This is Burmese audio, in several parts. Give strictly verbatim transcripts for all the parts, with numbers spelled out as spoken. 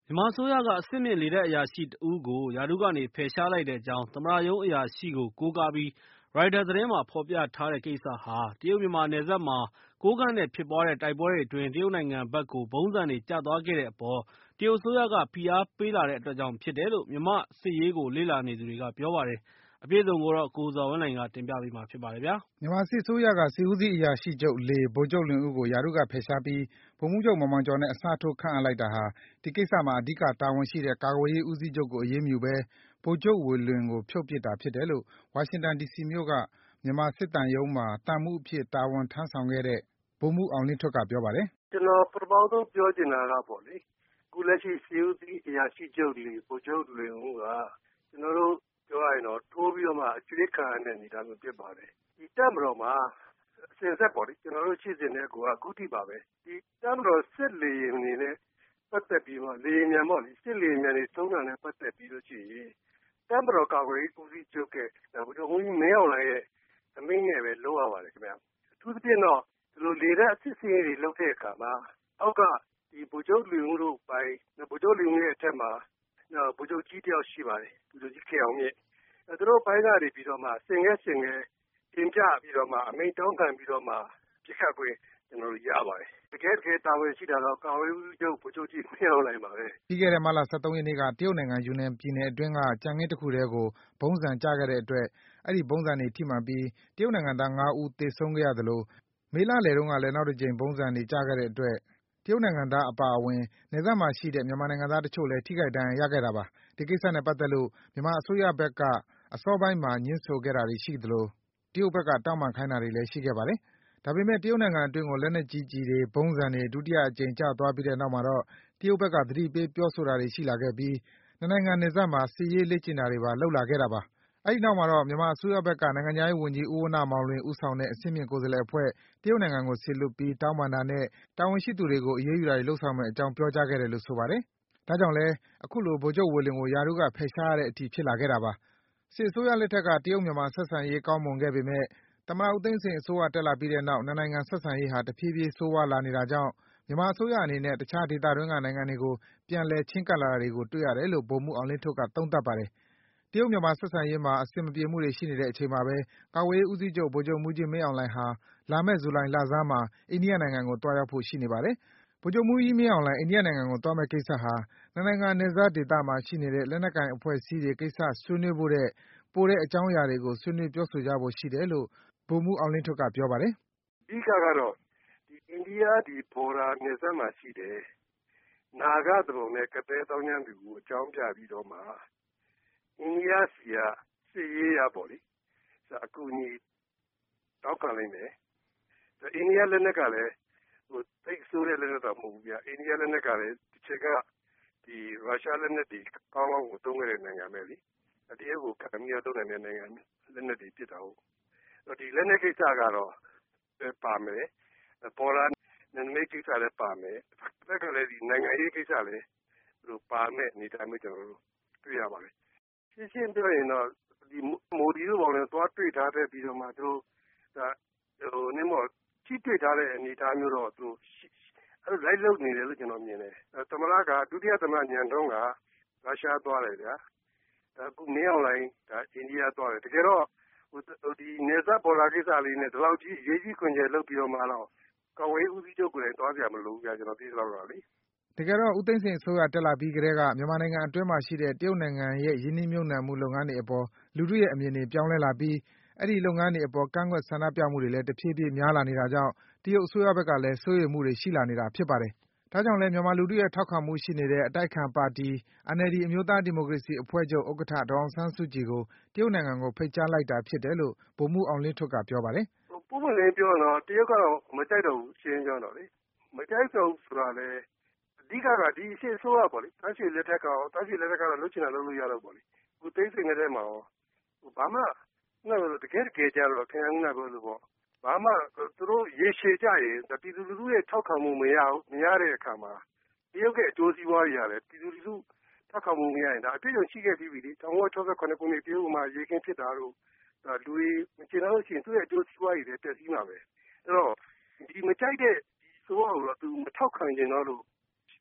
မြန်မာအစိုးရကအဆင့်မြင့်လေတပ်အရာရှိတဦးကို ရာထူးကနေဖယ်ရှားလိုက်တဲ့အကြောင်း သမ္မတရုံးအရာရှိကို ကိုးကားပြီး ရိုက်တာသတင်းမှာ ဖော်ပြထားတဲ့ကိစ္စဟာ တရုတ်-မြန်မာနယ်စပ်မှာ ကိုးကန့်နဲ့ဖြစ်ပွားတဲ့တိုက်ပွဲတွေအတွင်း တရုတ်နိုင်ငံဘက်ကို ဗုံးဆံတွေကျသွားခဲ့တဲ့အပေါ် တရုတ်အစိုးရက ဖိအားပေးလာတဲ့အတွက်ကြောင့်ဖြစ်တယ်လို့ မြန်မာ့စစ်ရေးကိုလေ့လာနေသူတွေက ပြောပါတယ်။ အပြည့်အစုံကိုတော့ ကိုဇော်ဝင်းလှိုင်က တင်ပြပေးထားပါတယ်။မြန်မာစစ်အစိုးရက စစ်ဦးစီးအရာရှိချုပ် ဗိုလ်ချုပ်လွင်ဦးကို ရာထူးကဖယ်ရှားပြီး ဗိုလ်မှူးချုပ်မောင်မောင်ကျော်နဲ့ အစားထိုး ခန့်အပ်လိုက်တာဟာ ဒီကိစ္စမှာ အဓိကတာဝန်ရှိတဲ့ ကာကွယ်ရေးဦးစီးချုပ်ကို အရေးမယူဘဲ ဗိုလ်ချုပ်ဝေလွင်ကို ဖြုတ်ပစ်တာဖြစ်တယ်လို့ ဝါရှင်တန်ဒီစီမြို့က မြန်မာစစ်သံရုံးမှာ တပ်မှူးအဖြစ် တာဝန်ထမ်းဆောင်ခဲ့တဲ့ ဗိုလ်မှူးအောင်လင်းထွဋ်က ပြောပါတယ်။ “ကျနော်ပထမဆုံးပြောချင်တာကပေါ့လေ အခုလက်ရှိစစ်ဦးစီးအရာရှိချုပ် ဗိုလ်ချုပ်လွင်ဦးက ကျနော်တို့ပြောရရင်တော့ ထိုးပြီးတော့မှ အရွေးခံရတဲ့အနေအထားမျိုးဖြစ်ပါတယ်။ ဒီတပ်မတော်မှာ အစဉ်အဆက်ပေါ့လေ ကျနော်တို့ရှိစဉ်ကတည်းက အခုထိပါပဲ။ ဒီတပ်မတော်စစ်လေယာဉ်တွေနဲ့ ပတ်သက်ပြီးတော့ လေယာဉ်ပျံပေါ့လေ စစ်လေယာဉ်ပျံတွေသုံးတာနဲ့ ပတ်သက်ပြီးလို့ရှိရင် တပ်မတော်ကာကွယ်ရေးဦးစီးချုပ်ရဲ့ ဗိုလ်ချုပ်မှူးကြီးမင်းအောင်လှိုင်ရဲ့အမိန့်နဲ့ပဲလုပ်ရပါတယ်ခင်ဗျ။ အထူးသဖြင့်တော့ ဒီလိုလေတပ်စစ်ဆင်ရေးတွေလုပ်တဲ့အခါမှာ အောက်က ဗိုလ်ချုပ်လွင်ဦးတို့အပိုင်း ဗိုလ်ချုပ်လွင်ဦးရဲ့အထက်မှာ ဗိုလ်ချုပ်ကြီးတယောက်ရှိပါတယ်။ ဗိုလ်ချုပ်ကြီးခင်အောင်မြင့် သူတို့အပိုင်းကနေပြီးတော့မှ ဆင့်ကဲဆင့်ကဲတင်ပြပြီးတော့မှ အမိန့်တောင်းခံပြီးတော့မှ ပစ်ခတ်ခွင့်ကျနော်တို့ရပါတယ်။ တကယ့်တကယ်တာဝန်ရှိတာတော့ ကာကွယ်ရေးဦးစီးချုပ် ဗိုလ်ချုပ်ကြီးမင်းအောင်လှိုင်ပါပဲ။ ” ပြီးခဲ့တဲ့ မတ်လ ၁၃ ရက်နေ့က တရုတ်နိုင်ငံ ယူနန်ပြည်နယ်အတွင်းက ကြံခင်းတခုထဲကို ဗုံးဆံကျခဲ့တဲ့အတွက် အဲဒီဗုံးဆံတွေထိမှန်ပြီး တရုတ်နိုင်ငံသား ၅ ဦး သေဆုံးခဲ့ရသလို မေလလယ်တုန်းကလည်း နောက်တကြိမ် ဗုံးဆံတွေကျခဲ့တဲ့အတွက် တရုတ်နိုင်ငံသားအပါအဝင် နယ်စပ်မှာရှိတဲ့ မြန်မာနိုင်ငံသားတချို့လည်း ထိခိုက်ဒဏ်ရာရခဲ့တာပါ။ ဒီကိစ္စနဲ့ပတ်သက်လို့ မြန်မာအစိုးရဘက်က အစောပိုင်းမှာ ငြင်းဆိုခဲ့တာတွေရှိသလို တရုတ်ဘက်က တောင်းပန်ခိုင်းတာတွေလည်း ရှိခဲ့ပါတယ်။ ဒါပေမယ့် တရုတ်နိုင်ငံအတွင်းကို လက်နက်ကြီးကျည်တွေ ဗုံးဆံတွေ ဒုတိယအကြိမ်ကျသွားပြီးတဲ့နောက်မှာတော့ တရုတ်ဘက်က သတိပေးပြောဆိုတာတွေရှိလာခဲ့ပြီး နှစ်နိုင်ငံနယ်စပ်မှာ စစ်ရေးလေ့ကျင့်တာတွေပါ လုပ်လာခဲ့တာပါ။ အဲဒီနောက်မှာတော့ မြန်မာအစိုးရဘက်က နိုင်ငံခြားရေးဝန်ကြီး ဦးဝဏ္ဏမောင်လွင်ဦးဆောင်တဲ့ အဆင့်မြင့်ကိုယ်စားလှယ်အဖွဲ့ တရုတ်နိုင်ငံကိုစေလွှတ်ပြီး တောင်းပန်တာနဲ့ တာဝန်ရှိသူတွေကို အရေးယူတာတွေလုပ်ဆောင်မယ့်အကြောင်း ပြောကြားခဲ့တယ်လို့ ဆိုပါတယ်။ ဒါကြောင့်လည်း အခုလို ဗိုလ်ချုပ်ဝေလွင်ကို ရာထူးက ဖယ်ရှားရတဲ့အထိ ဖြစ်လာခဲ့တာပါ။ စစ်အစိုးရလက်ထက်က တရုတ်-မြန်မာဆက်ဆံရေးကောင်းမွန်ခဲ့ပေမယ့် သမ္မတဦးသိန်းစိန်အစိုးရတက်လာပြီးတဲ့နောက် နှစ်နိုင်ငံဆက်ဆံရေးဟာ တဖြည်းဖြည်း ဆိုးရွားလာနေတာကြောင့် မြန်မာအစိုးရအနေနဲ့ တခြားဒေသတွင်းက နိုင်ငံတွေကို ပြန်လည် ချဉ်းကပ်လာတာတွေကို တွေ့ရတယ်လို့ ဗိုလ်မှူးအောင်လင်းထွဋ်က သုံးသပ်ပါတယ်။ တရုတ်-မြန်မာဆက်ဆံရေးမှာ အဆင်မပြေမှုတွေရှိနေတဲ့အချိန်မှာပဲ ကာကွယ်ရေးဦးစီးချုပ် ဗိုလ်ချုပ်မှူးကြီးမင်းအောင်လှိုင်ဟာ လာမယ့် ဇူလိုင်လဆန်းမှာ အိန္ဒိယနိုင်ငံကို သွားရောက်ဖို့ ရှိနေပါတယ်။ ဗိုလ်ချုပ်မှူးကြီးမင်းအောင်လှိုင် အိန္ဒိယနိုင်ငံကိုသွားမယ့်ကိစ္စဟာ နှစ်နိုင်ငံနယ်စပ်ဒေသမှာရှိနေတဲ့ လက်နက်ကိုင်အဖွဲ့အစည်းတွေကိစ္စဆွေးနွေးဖို့ထက် ပိုတဲ့အကြောင်းအရာတွေကို ဆွေးနွေးပြောဆိုကြဖို့ရှိတယ်လို့ ဗိုလ်မှူးအောင်လင်းထွဋ်က ပြောပါတယ်။ “အဓိကကတော့ အိန္ဒိယဘော်ဒါနယ်စပ်မှာရှိတဲ့ နာဂသူပုန်နဲ့ ကသည်းသောင်းကျန်းသူကို အကြောင်းပြပြီးတော့မှ အိန္ဒိယဆီက စစ်ရေးအရပေါ့လေ အကူအညီတောင်းခံလိမ့်မယ်။ အိန္ဒိယလက်နက်ကလည်း သိပ်ဆိုးတဲ့လက်နက်တော့မဟုတ်ဘူးဗျ။ အိန္ဒိယလက်နက်ကလည်း တချက်က ရုရှားလက်နက်တွေကောင်းကောင်းကိုသုံးခဲ့တဲ့နိုင်ငံပဲလေ။ တရုတ်ကိုခံပြီးတော့သုံးနိုင်တဲ့နိုင်ငံလက်နက်တွေဖြစ်တာကို။ ဒီလက်နက်ကိစ္စကတော့ပါမယ်။ ဘော်ဒါနယ်နမိတ်ကိစ္စလည်းပါမယ်။ တဖက်ကလည်း နိုင်ငံရေးကိစ္စလည်းပါမယ့်အနေအထားမျိုးကျနော်တို့တွေ့ရပါတယ်။ ရှင်းရှင်းပြောရင်တော့ မိုဒီတို့ဘာတို့နဲ့သွားတွေ့တာထက်ပြီးတော့မှ သူတို့ထိတွေ့ထားတဲ့အနေအထားမျိုးတော့ လိုက်လုပ်နေတယ်လို့ ကျနော်မြင်တယ်။ သမ္မတက ဒုတိယသမ္မတ ဉာဏ်ထွန်းက ရုရှားသွားတယ်ဗျာ။ အခုမင်းအောင်လှိုင်က အိန္ဒိယသွားတယ်။ တကယ်တော့ နယ်စပ်ဘော်ဒါကိစ္စလေးနဲ့ ဒီလောက်ကြီးအရေးကြီးခွင်ကျယ်လုပ်ပြီးတော့မှတော့ ကာကွယ်ရေးဦးစီးချုပ်ကိုယ်တိုင်သွားစရာမလိုဘူးဗျာ ကျနော်သိသလောက်တော့လေ။ ” တကယ်တော့ ဦးသိန်းစိန်အစိုးရတက်လာပြီးကတည်းက မြန်မာနိုင်ငံအတွင်းမှာရှိတဲ့ တရုတ်နိုင်ငံရဲ့ ရင်းနှီးမြုပ်နှံမှုလုပ်ငန်းတွေအပေါ် လူထုရဲ့အမြင်တွေ ပြောင်းလဲလာပြီး အဲဒီလုပ်ငန်းတွေအပေါ် ကန့်ကွက်ဆန္ဒပြမှုတွေလည်း တဖြည်းဖြည်းများလာနေတာကြောင့် တရုတ်အစိုးရဘက်ကလည်း စိုးရိမ်မှုတွေရှိလာနေတာဖြစ်ပါတယ်။ ဒါကြောင့်လည်း မြန်မာလူထုရဲ့ထောက်ခံမှုရှိနေတဲ့ အတိုက်အခံပါတီ အန်အယ်လ်ဒီ အမျိုးသားဒီမိုကရေစီအဖွဲ့ချုပ် ဥက္ကဋ္ဌ ဒေါ်အောင်ဆန်းစုကြည်ကို တရုတ်နိုင်ငံကို ဖိတ်ကြားလိုက်တာဖြစ်တယ်လို့ ဗိုလ်မှူးအောင်လင်းထွဋ်က ပြောပါတယ်။ “ပွင့်ပွင့်လင်းလင်းပြောရင်တော့ တရုတ်ကတော့မကြိုက်တော့ဘူး ရှင်းရှင်းပြောရင်တော့လေ။ မကြိုက်တော့ဘူးဆိုတာလည်း အဓိကက ဒီစစ်အစိုးရပေါ့လေ တာ့ရှည်လက်ထက်ကရော တာ့ရှည်လက်ထက်ကတော့ လုပ်ချင်တာလုပ်လို့ရတော့ပေါ့လေ။ ဦးသိန်းစိန်လက်ထက်မှာရော ဘာမှ တကယ့်တကယ်ကျတော့ ခင်ဗျားခုနပြောသလိုပေါ့ ဘာမှသူတို့ရေရှည်ကျရင် ပြည်သူလူထုရဲ့ထောက်ခံမှုမရဘူး မရတဲ့အခါမှာ တရုတ်ရဲ့အကျိုးစီးပွားတွေကလည်း ပြည်သူလူထုထောက်ခံမှုမရရင် ဒါအတွေ့အကြုံရှိခဲ့ပြီးပြီလေ။ ၁၉၆၇ ခုနှစ် တရုတ်-မြန်မာအရေးအခင်းဖြစ်တာတို့ လူတွေမကျေနပ်လို့ရှိရင် သူ့ရဲ့အကျိုးစီးပွားတွေလည်းပျက်စီးမှာပဲ။ အဲဒီတော့ ဒီမကြိုက်တဲ့အစိုးရကိုတော့ သူမထောက်ခံချင်တော့လို့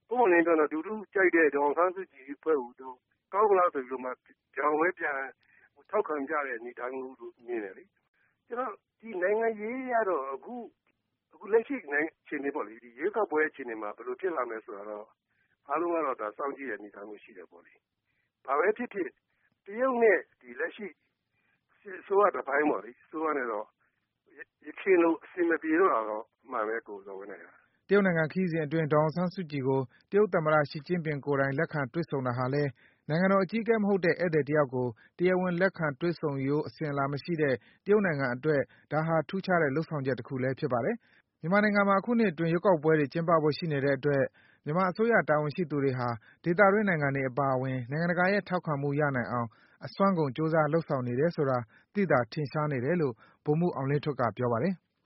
ပွင့်ပွင့်လင်းလင်းပြောရင်တော့လူထုကြိုက်တဲ့ဒေါ်အောင်ဆန်းစုကြည်အဖွဲ့ကိုကောင်းမလားဆိုပြီးတော့မှပြောင်းလဲပြန်ထောက်ခံကြတဲ့အနေအထားမျိုးလို့မြင်တယ်လေ။ကျွန်တော်ဒီနိုင်ငံရေးရတော့အခုအခုလက်ရှိနိုင်ငံအခြေအနေပေါ့လေဒီရွေးကောက်ပွဲအခြေအနေမှာဘယ်လိုဖြစ်လာမလဲဆိုတော့အားလုံးကတော့ဒါစောင့်ကြည့်ရအနေအထားမျိုးရှိတယ်ပေါ့လေ။ဘာပဲဖြစ်ဖြစ်တရုတ်နဲ့ဒီလက်ရှိဆိုရတဲ့ဘိုင်းပေါ့လေဆိုရနေတော့ရခင်လို့အစီအမပြေတော့တော့မှပဲကိုယ်တော်ဝင်နေတာတရုတ်နိုင်ငံခရီးစဉ်အတွင်းဒေါ်အောင်ဆန်းစုကြည်ကိုတရုတ်သမ္မတရှီကျင့်ပင်ကိုယ်တိုင်လက်ခံတွေ့ဆုံတာဟာလည်းနိုင်ငံတော်အကြီးအကဲမဟုတ်တဲ့ဧည့်သည်တယောက်ကိုတရားဝင်လက်ခံတွေ့ဆုံရိုးအစဉ်အလာမရှိတဲ့တရုတ်နိုင်ငံအတွက်ဒါဟာထူးခြားတဲ့လုပ်ဆောင်ချက်တခုလည်းဖြစ်ပါတယ်။မြန်မာနိုင်ငံမှာအခုနှစ်အတွင်းရွေးကောက်ပွဲတွေကျင်းပဖို့ရှိနေတဲ့အတွက်မြန်မာအစိုးရတာဝန်ရှိသူတွေဟာဒေသတွင်းနိုင်ငံတွေအပါအဝင်နိုင်ငံတကာရဲ့ထောက်ခံမှုရနိုင်အောင်အစွမ်းကုန်ကြိုးစားလုပ်ဆောင်နေတယ်ဆိုတာသိသာထင်ရှားနေတယ်လို့ဗိုလ်မှူးအောင်လင်းထွဋ်ကပြောပါတယ်